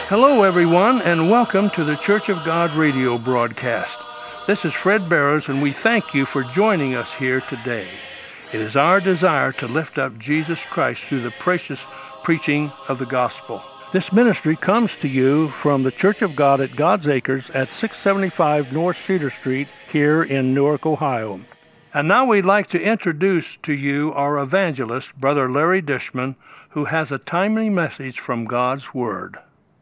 Hello, everyone, and welcome to the Church of God radio broadcast. This is Fred Barrows, and we thank you for joining us here today. It is our desire to lift up Jesus Christ through the precious preaching of the gospel. This ministry comes to you from the Church of God at God's Acres at 675 North Cedar Street here in Newark, Ohio. And now we'd like to introduce to you our evangelist, Brother Larry Dishman, who has a timely message from God's Word.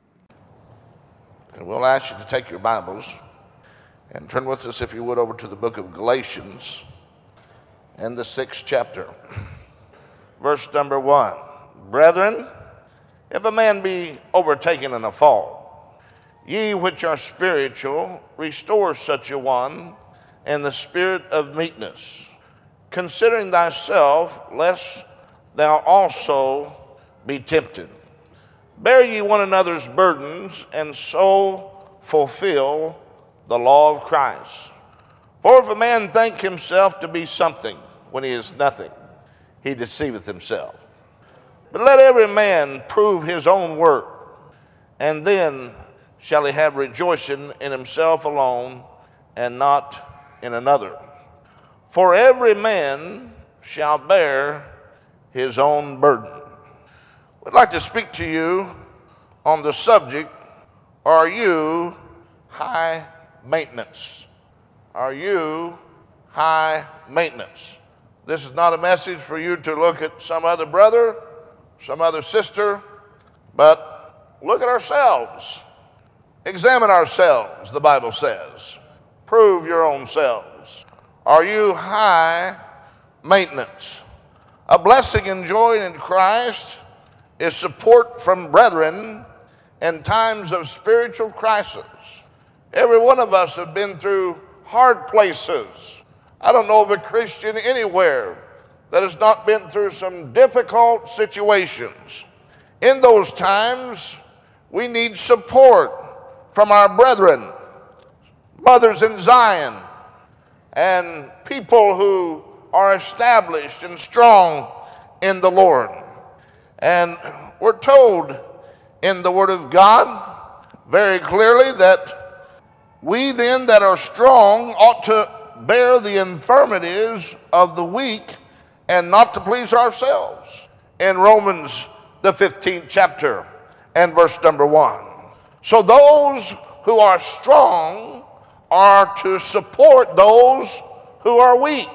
And we'll ask you to take your Bibles and turn with us, if you would, over to the book of Galatians and the 6th chapter. Verse number 1. Brethren, if a man be overtaken in a fault, ye which are spiritual, restore such a one in the spirit of meekness, considering thyself, lest thou also be tempted. Bear ye one another's burdens, and so fulfill the law of Christ. For if a man think himself to be something when he is nothing, he deceiveth himself. But let every man prove his own work, and then shall he have rejoicing in himself alone, and not in another. For every man shall bear his own burden. I'd like to speak to you on the subject, are you high maintenance? Are you high maintenance? This is not a message for you to look at some other brother, some other sister, but look at ourselves. Examine ourselves, the Bible says. Prove your own selves. Are you high maintenance? A blessing enjoyed in Christ is support from brethren in times of spiritual crisis. Every one of us have been through hard places. I don't know of a Christian anywhere that has not been through some difficult situations. In those times, we need support from our brethren, mothers in Zion, and people who are established and strong in the Lord. And we're told in the Word of God very clearly that we then that are strong ought to bear the infirmities of the weak and not to please ourselves. In Romans, the 15th chapter and verse number 1. So those who are strong are to support those who are weak.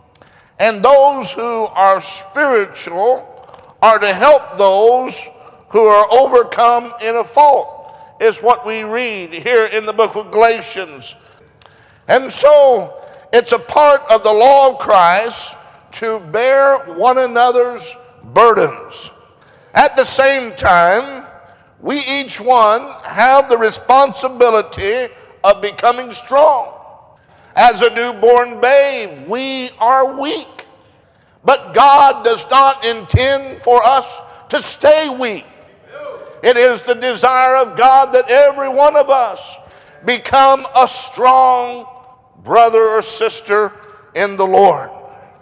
And those who are spiritual are to help those who are overcome in a fault, is what we read here in the book of Galatians. And so it's a part of the law of Christ to bear one another's burdens. At the same time, we each one have the responsibility of becoming strong. As a newborn babe, we are weak. But God does not intend for us to stay weak. It is the desire of God that every one of us become a strong brother or sister in the Lord.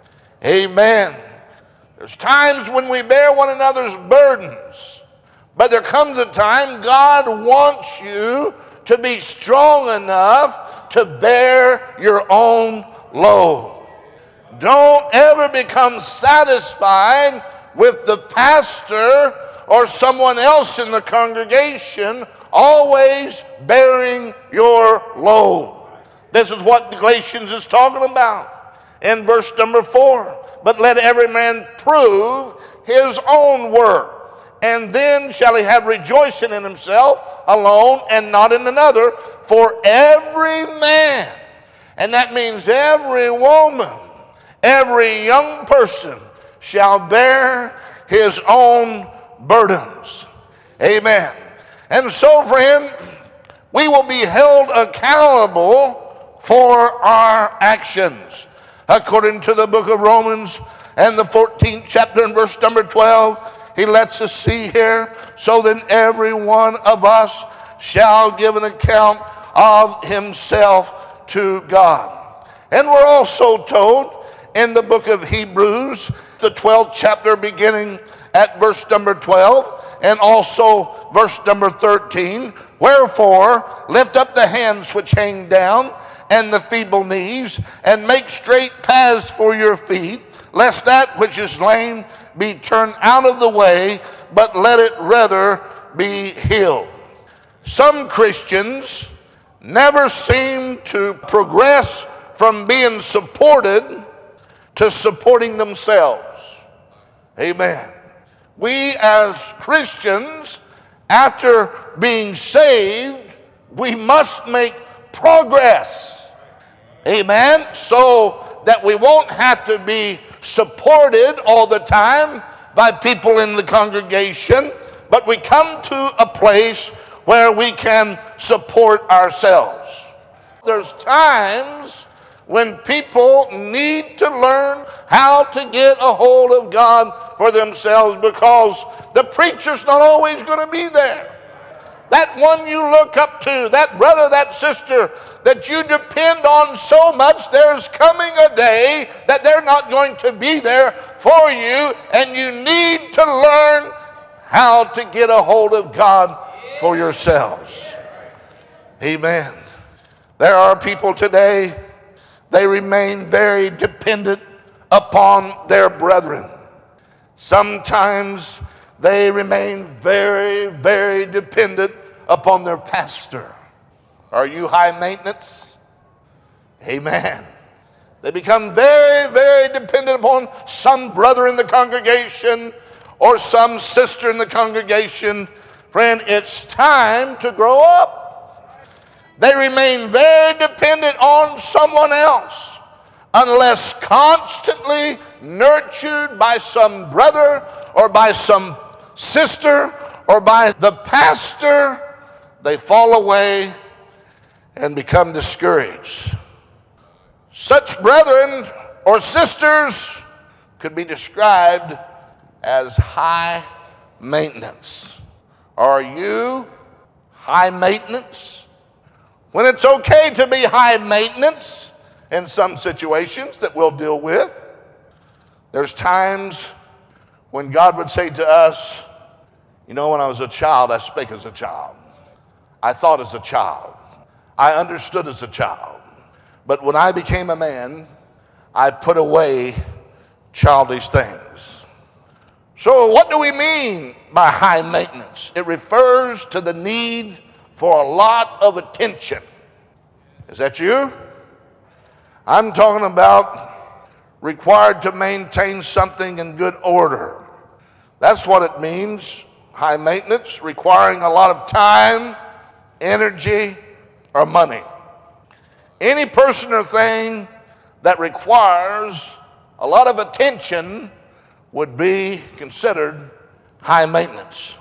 Amen. There's times when we bear one another's burdens, but there comes a time God wants you to be strong enough to bear your own load. Don't ever become satisfied with the pastor or someone else in the congregation always bearing your load. This is what Galatians is talking about in verse number 4. But let every man prove his own work, and then shall he have rejoicing in himself alone and not in another. For every man, and that means every woman, every young person shall bear his own burdens. Amen. And so, friend, we will be held accountable for our actions. According to the book of Romans and the 14th chapter and verse number 12, he lets us see here, so then every one of us shall give an account of himself to God. And we're also told in the book of Hebrews, the 12th chapter beginning at verse number 12, and also verse number 13, wherefore lift up the hands which hang down, and the feeble knees, and make straight paths for your feet, lest that which is lame be turned out of the way, but let it rather be healed. Some Christians never seem to progress from being supported to supporting themselves. Amen. We as Christians, after being saved, we must make progress. Amen. So that we won't have to be supported all the time by people in the congregation, but we come to a place where we can support ourselves. There's times when people need to learn how to get a hold of God for themselves, because the preacher's not always going to be there. That one you look up to, that brother, that sister that you depend on so much, there's coming a day that they're not going to be there for you, and you need to learn how to get a hold of God for yourselves. Amen. There are people today, they remain very dependent upon their brethren. Sometimes they remain very, very dependent upon their pastor. Are you high maintenance? Amen. They become very, very dependent upon some brother in the congregation or some sister in the congregation. Friend, it's time to grow up. They remain very dependent on someone else unless constantly nurtured by some brother or by some sister or by the pastor. They fall away and become discouraged. Such brethren or sisters could be described as high maintenance. Are you high maintenance? When it's okay to be high maintenance in some situations that we'll deal with, there's times when God would say to us, you know, when I was a child, I spake as a child. I thought as a child. I understood as a child. But when I became a man, I put away childish things. So what do we mean by high maintenance? It refers to the need for a lot of attention. Is that you? I'm talking about required to maintain something in good order. That's what it means, high maintenance, requiring a lot of time, energy, or money. Any person or thing that requires a lot of attention would be considered high maintenance.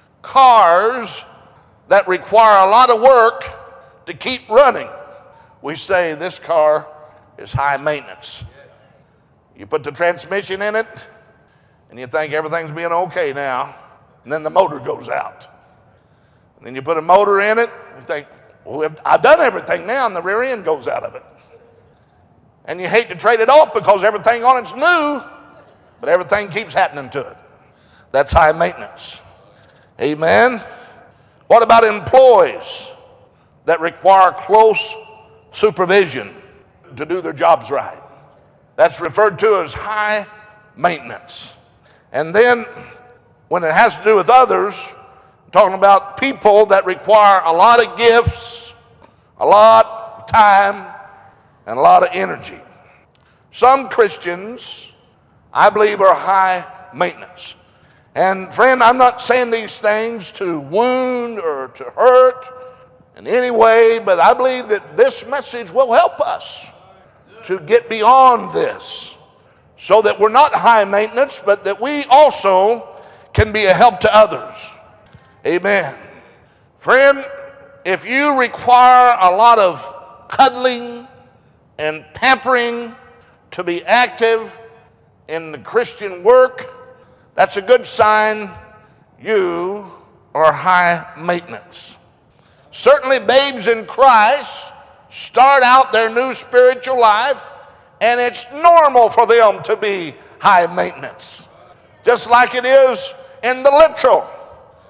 Cars that require a lot of work to keep running, we say this car is high maintenance. You put the transmission in it, and you think everything's being okay now, and then the motor goes out. And then you put a motor in it, you think, well, I've done everything now, and the rear end goes out of it. And you hate to trade it off because everything on it's new, but everything keeps happening to it. That's high maintenance. Amen. What about employees that require close supervision to do their jobs right? That's referred to as high maintenance. And then when it has to do with others, I'm talking about people that require a lot of gifts, a lot of time, and a lot of energy. Some Christians, I believe, are high maintenance. And friend, I'm not saying these things to wound or to hurt in any way, but I believe that this message will help us to get beyond this so that we're not high maintenance, but that we also can be a help to others. Amen. Friend, if you require a lot of cuddling and pampering to be active in the Christian work, that's a good sign you are high maintenance. Certainly babes in Christ start out their new spiritual life, and it's normal for them to be high maintenance. Just like it is in the literal.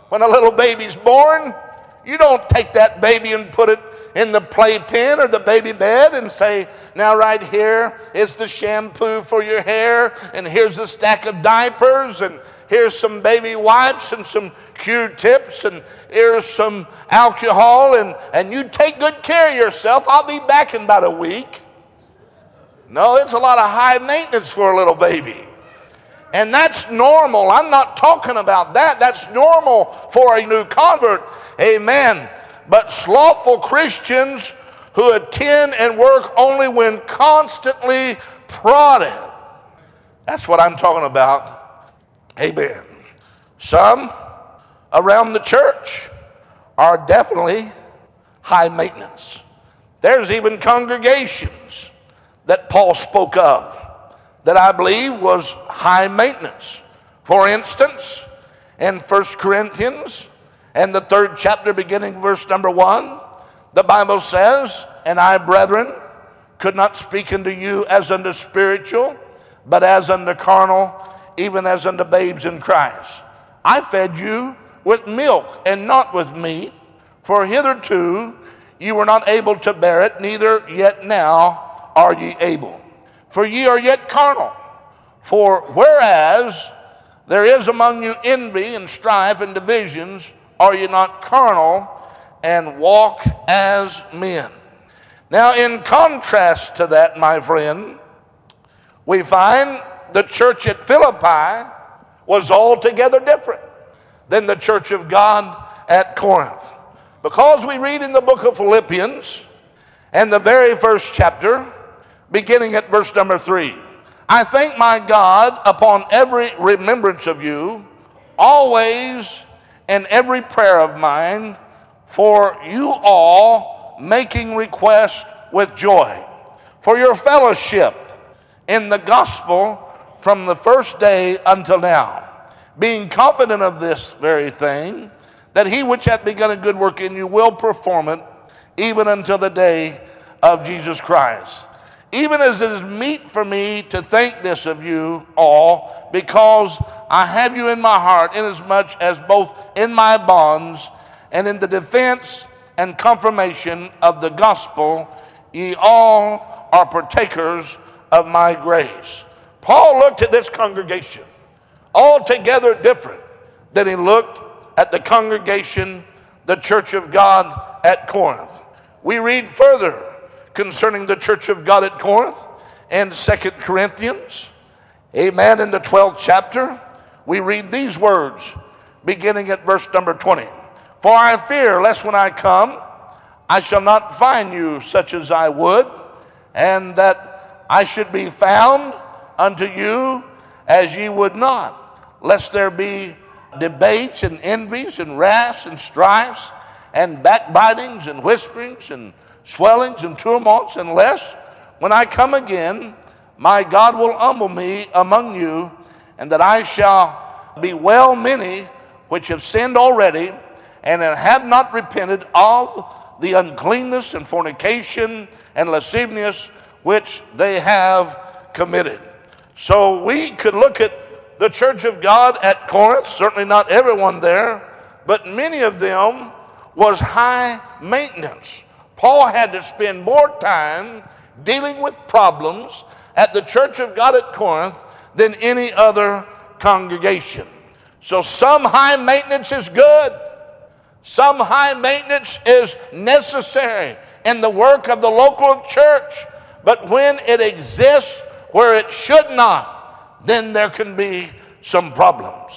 When a little baby's born, you don't take that baby and put it in the playpen or the baby bed and say, now right here is the shampoo for your hair, and here's a stack of diapers, and here's some baby wipes and some Q-tips, and here's some alcohol, and you take good care of yourself. I'll be back in about a week. No, it's a lot of high maintenance for a little baby. And that's normal. I'm not talking about that. That's normal for a new convert. Amen. But slothful Christians who attend and work only when constantly prodded. That's what I'm talking about. Amen. Some around the church are definitely high maintenance. There's even congregations that Paul spoke of that I believe was high maintenance. For instance, in 1 Corinthians and the 3rd chapter beginning verse number 1, the Bible says, and I, brethren, could not speak unto you as unto spiritual, but as unto carnal, even as unto babes in Christ. I fed you with milk and not with meat, for hitherto you were not able to bear it, neither yet now are ye able. For ye are yet carnal. For whereas there is among you envy and strife and divisions, are ye not carnal and walk as men? Now, in contrast to that, my friend, we find the church at Philippi was altogether different than the church of God at Corinth. Because we read in the book of Philippians and the very first chapter, beginning at verse number 3, I thank my God upon every remembrance of you, always in every prayer of mine, for you all making request with joy, for your fellowship in the gospel from the first day until now, being confident of this very thing, that he which hath begun a good work in you will perform it, even until the day of Jesus Christ. Even as it is meet for me to think this of you all, because I have you in my heart, inasmuch as both in my bonds and in the defense and confirmation of the gospel, ye all are partakers of my grace. Paul looked at this congregation altogether different than he looked at the congregation, the church of God at Corinth. We read further concerning the church of God at Corinth in 2 Corinthians, amen, in the 12th chapter, we read these words, beginning at verse number 20. For I fear lest when I come, I shall not find you such as I would, and that I should be found unto you as ye would not, lest there be debates and envies and wraths and strifes and backbitings and whisperings and swellings and tumults, unless when I come again, my God will humble me among you, and that I shall be well many which have sinned already, and have not repented of the uncleanness and fornication and lasciviousness which they have committed. So we could look at the church of God at Corinth, certainly not everyone there, but many of them was high maintenance. Paul had to spend more time dealing with problems at the church of God at Corinth than any other congregation. So some high maintenance is good. Some high maintenance is necessary in the work of the local church. But when it exists where it should not, then there can be some problems.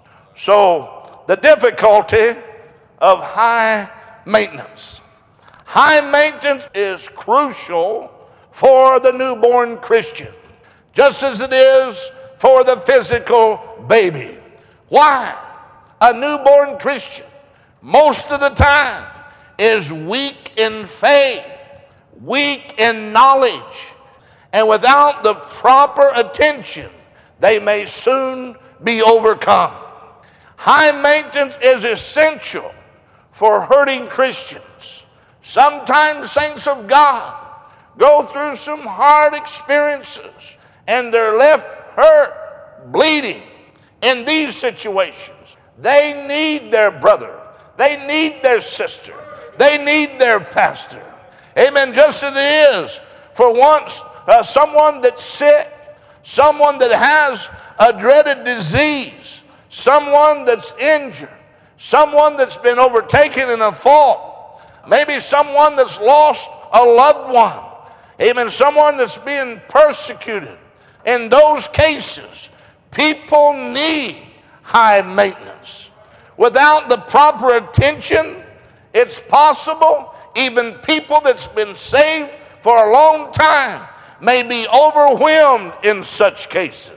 So the difficulty of high maintenance. High maintenance is crucial for the newborn Christian, just as it is for the physical baby. Why? A newborn Christian, most of the time, is weak in faith, weak in knowledge, and without the proper attention, they may soon be overcome. High maintenance is essential for hurting Christians. Sometimes saints of God go through some hard experiences and they're left hurt, bleeding. In these situations, They need their brother. They need their sister. They need their pastor. Amen. Just as it is for once someone that's sick, someone that has a dreaded disease, someone that's injured, someone that's been overtaken in a fault, maybe someone that's lost a loved one, amen, someone that's being persecuted. In those cases, people need high maintenance. Without the proper attention, it's possible even people that's been saved for a long time may be overwhelmed in such cases.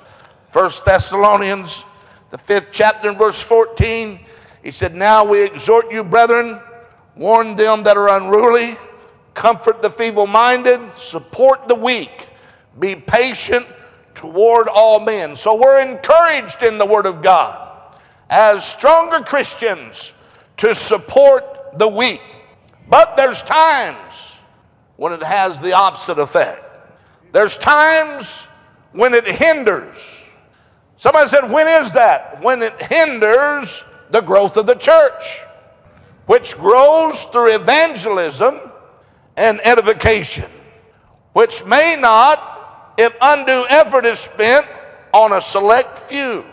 1 Thessalonians, the 5th chapter and verse 14, he said, "Now we exhort you, brethren, warn them that are unruly, comfort the feeble-minded, support the weak, be patient toward all men." So we're encouraged in the Word of God as stronger Christians to support the weak. But there's times when it has the opposite effect. There's times when it hinders. Somebody said, when is that? When it hinders the growth of the church, which grows through evangelism and edification, which may not if undue effort is spent on a select few.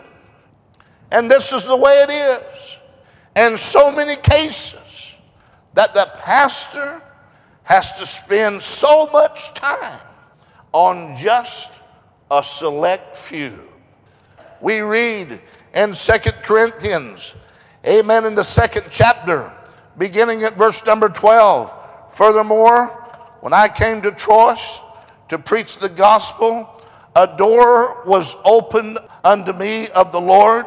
And this is the way it is in so many cases, that the pastor has to spend so much time on just a select few. We read in 2 Corinthians, amen, in the 2nd chapter, beginning at verse number 12. "Furthermore, when I came to Troas to preach the gospel, a door was opened unto me of the Lord.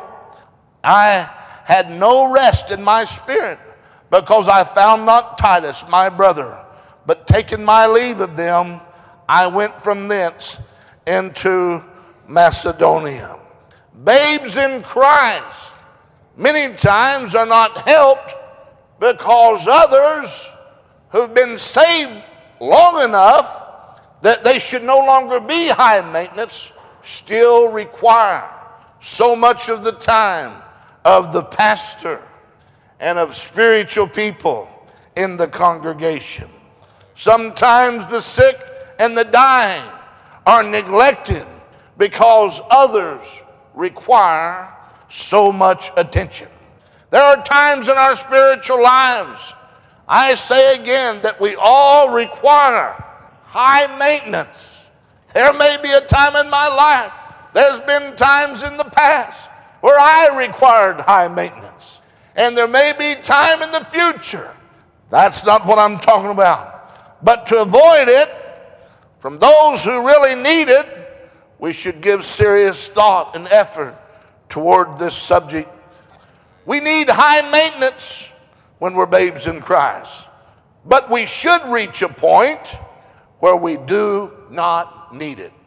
I had no rest in my spirit, because I found not Titus my brother, but taking my leave of them, I went from thence into Macedonia." Babes in Christ many times are not helped because others who've been saved long enough that they should no longer be high maintenance still require so much of the time of the pastor and of spiritual people in the congregation. Sometimes the sick and the dying are neglected because others require so much attention. There are times in our spiritual lives, I say again, that we all require high maintenance. There may be a time in my life, there's been times in the past where I required high maintenance. And there may be time in the future. That's not what I'm talking about. But to avoid it from those who really need it, we should give serious thought and effort toward this subject. We need high maintenance when we're babes in Christ. But we should reach a point where we do not need it.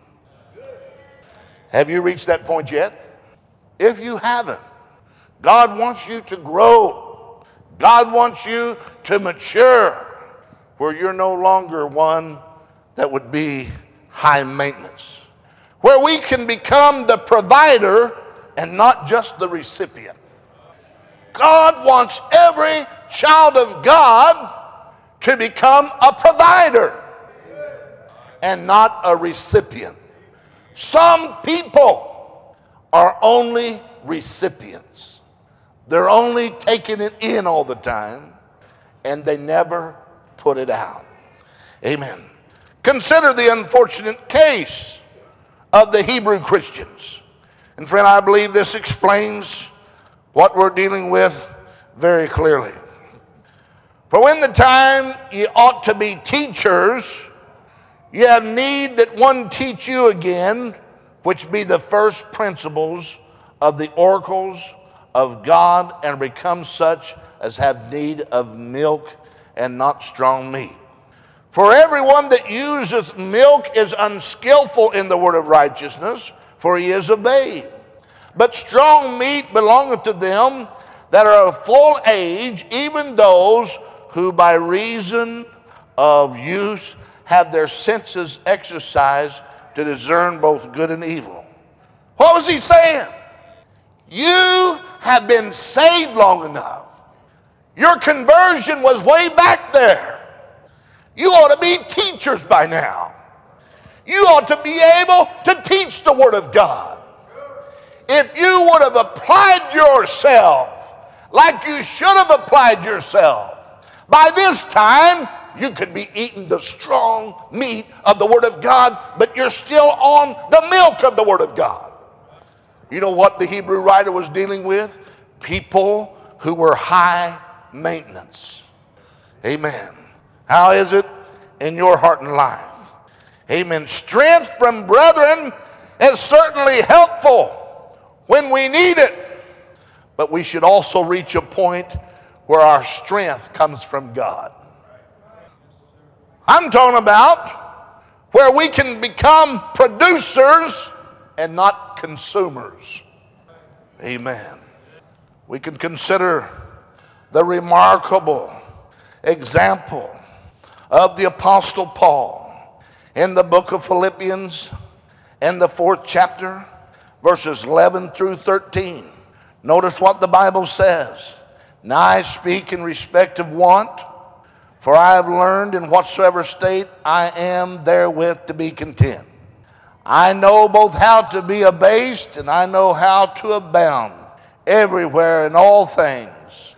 Have you reached that point yet? If you haven't, God wants you to grow. God wants you to mature where you're no longer one that would be high maintenance. Where we can become the provider and not just the recipient. God wants every child of God to become a provider and not a recipient. Some people are only recipients. They're only taking it in all the time, and they never put it out. Amen. Consider the unfortunate case of the Hebrew Christians. And friend, I believe this explains what we're dealing with very clearly. For when the time ye ought to be teachers, ye have need that one teach you again, which be the first principles of the oracles of God, and become such as have need of milk and not strong meat. For everyone that useth milk is unskillful in the word of righteousness, for he is a babe. But strong meat belongeth to them that are of full age, even those who by reason of use have their senses exercised to discern both good and evil. What was he saying? You have been saved long enough. Your conversion was way back there. You ought to be teachers by now. You ought to be able to teach the Word of God. If you would have applied yourself like you should have applied yourself, by this time you could be eating the strong meat of the Word of God, but you're still on the milk of the Word of God. You know what the Hebrew writer was dealing with? People who were high maintenance. Amen. How is it in your heart and life? Amen. Strength from brethren is certainly helpful when we need it, but we should also reach a point where our strength comes from God. I'm talking about where we can become producers and not consumers. Amen. We can consider the remarkable example of the Apostle Paul in the book of Philippians, in the 4th chapter, verses 11 through 13. Notice what the Bible says. Now I speak in respect of want, for I have learned in whatsoever state I am therewith to be content. I know both how to be abased, and I know how to abound everywhere in all things.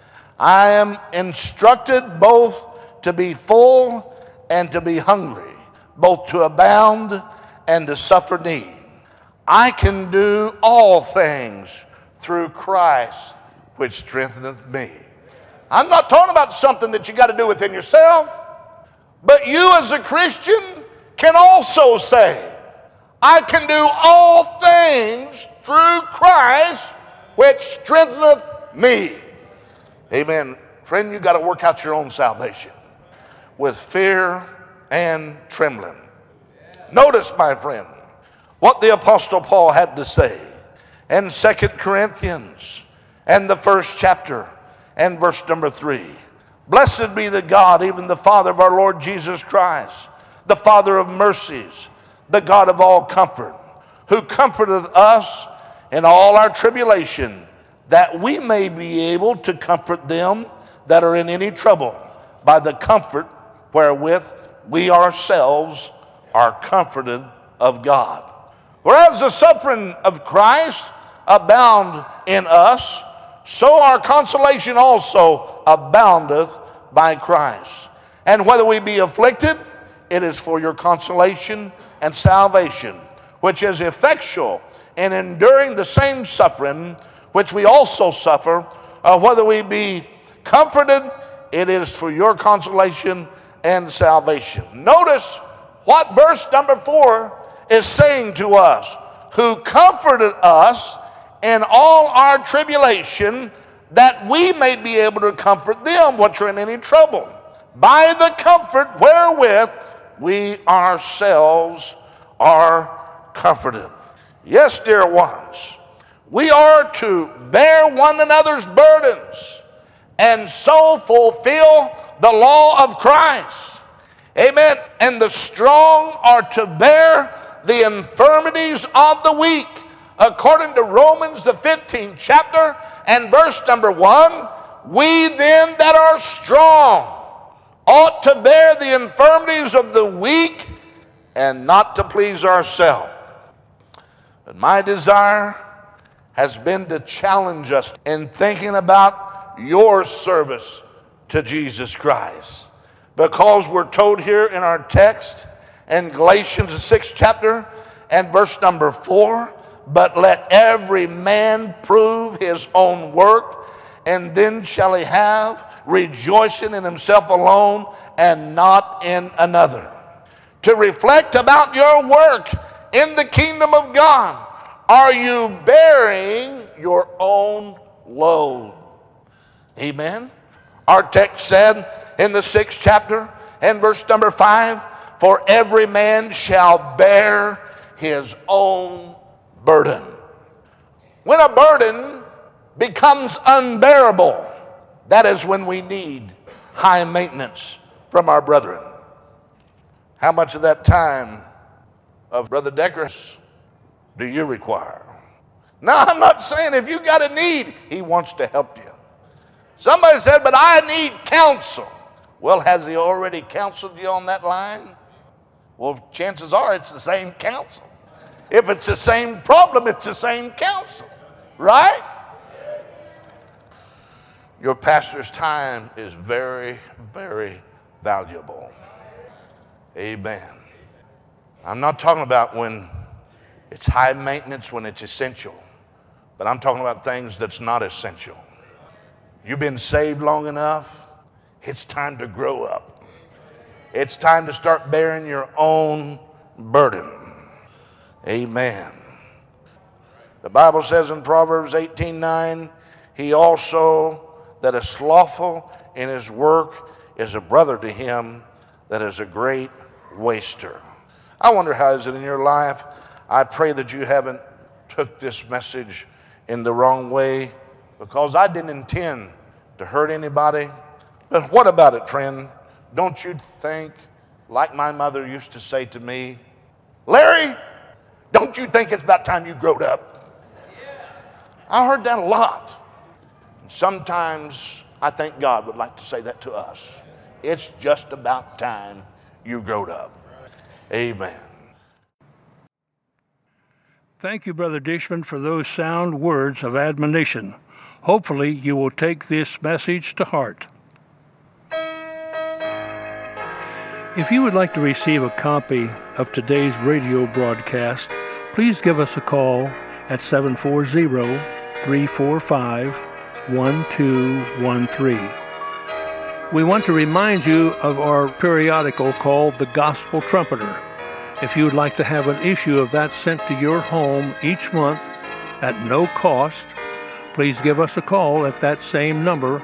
I am instructed both to be full and to be hungry, both to abound and to suffer need. I can do all things through Christ, which strengtheneth me. I'm not talking about something that you got to do within yourself, but you as a Christian can also say, I can do all things through Christ, which strengtheneth me. Amen. Friend, you got to work out your own salvation with fear and trembling. Notice, my friend, what the Apostle Paul had to say in 2 Corinthians and the 1st chapter and verse number 3. Blessed be the God, even the Father of our Lord Jesus Christ, the Father of mercies, the God of all comfort, who comforteth us in all our tribulation, that we may be able to comfort them that are in any trouble by the comfort wherewith we ourselves are comforted of God. Whereas the suffering of Christ abound in us, so our consolation also aboundeth by Christ. And whether we be afflicted, it is for your consolation and salvation, which is effectual in enduring the same suffering which we also suffer. Whether we be comforted, it is for your consolation and salvation. Notice what verse number 4 is saying to us. Who comforted us in all our tribulation, that we may be able to comfort them which are in any trouble, by the comfort wherewith we ourselves are comforted. Yes, dear ones, we are to bear one another's burdens and so fulfill the law of Christ. Amen. And the strong are to bear the infirmities of the weak, according to Romans the 15th chapter and verse number 1. We then that are strong ought to bear the infirmities of the weak and not to please ourselves. But my desire has been to challenge us in thinking about your service to Jesus Christ. Because we're told here in our text in Galatians the 6th chapter and verse number 4, but let every man prove his own work, and then shall he have rejoicing in himself alone and not in another. To reflect about your work in the kingdom of God. Are you bearing your own load? Amen. Our text said in the 6th chapter and verse number 5, for every man shall bear his own burden. When a burden becomes unbearable, that is when we need high maintenance from our brethren. How much of that time of Brother Decker do you require? Now, I'm not saying if you got a need, he wants to help you. Somebody said, but I need counsel. Well, has he already counseled you on that line? Well, chances are it's the same counsel. If it's the same problem, it's the same counsel. Right? Your pastor's time is very, very valuable. Amen. I'm not talking about when it's high maintenance, when it's essential. But I'm talking about things that's not essential. You've been saved long enough. It's time to grow up. It's time to start bearing your own burden. Amen. The Bible says in Proverbs 18:9, he also that is slothful in his work is a brother to him that is a great waster. I wonder how is it in your life. I pray that you haven't took this message in the wrong way, because I didn't intend to hurt anybody. But what about it, friend? Don't you think, like my mother used to say to me, Larry, don't you think it's about time you growed up? I heard that a lot. Sometimes I think God would like to say that to us. It's just about time you growed up. Amen. Thank you, Brother Dishman, for those sound words of admonition. Hopefully, you will take this message to heart. If you would like to receive a copy of today's radio broadcast, please give us a call at 740-345-1213. We want to remind you of our periodical called The Gospel Trumpeter. If you would like to have an issue of that sent to your home each month at no cost, please give us a call at that same number,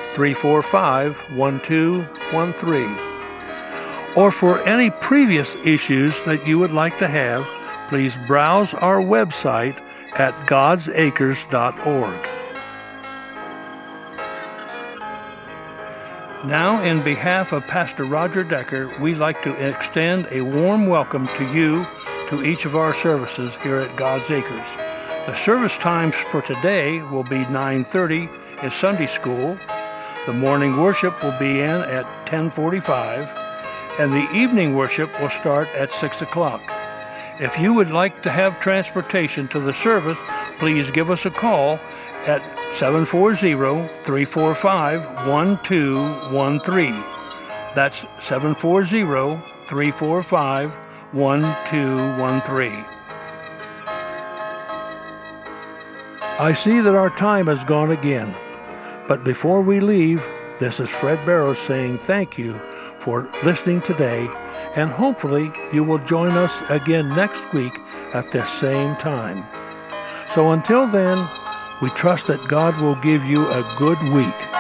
345-1213. Or for any previous issues that you would like to have, please browse our website at godsacres.org. Now, in behalf of Pastor Roger Decker, we'd like to extend a warm welcome to you to each of our services here at God's Acres. The service times for today will be 9:30 is Sunday school. The morning worship will be in at 10:45, and the evening worship will start at 6 o'clock. If you would like to have transportation to the service, please give us a call at 740-345-1213. That's 740-345-1213. I see that our time has gone again, but before we leave, this is Fred Barrows saying thank you for listening today, and hopefully you will join us again next week at the same time. So until then, we trust that God will give you a good week.